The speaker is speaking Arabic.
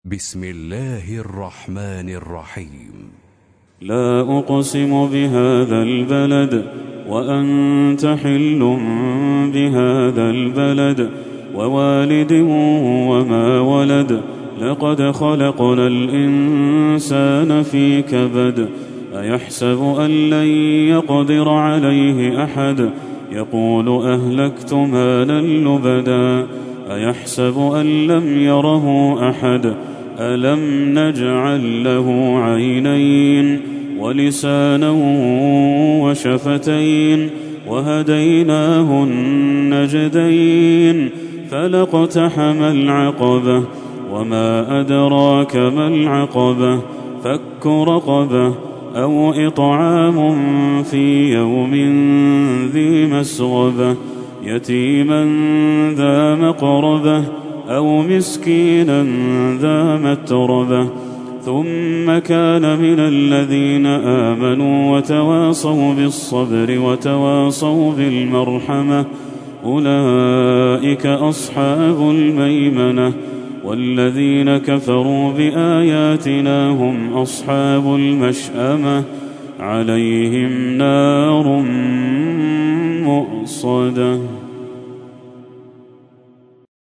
بسم الله الرحمن الرحيم. لا أقسم بهذا البلد وأنت حل بهذا البلد ووالد وما ولد لقد خلقنا الإنسان في كبد أيحسب أن لن يقدر عليه أحد يقول أهلكت مالا لبدا أيحسب أن لم يره أحد ألم نجعل له عينين ولسانا وشفتين وهديناه النجدين فلاقتحم العقبة وما أدراك ما العقبة فك رقبة أو إطعام في يوم ذي مسغبة يتيما ذا مقربة أو مسكينا ذا متربة ثم كان من الذين آمنوا وتواصوا بالصبر وتواصوا بالمرحمة أولئك أصحاب الميمنة والذين كفروا بآياتنا هم أصحاب المشأمة عليهم نار مؤصدة.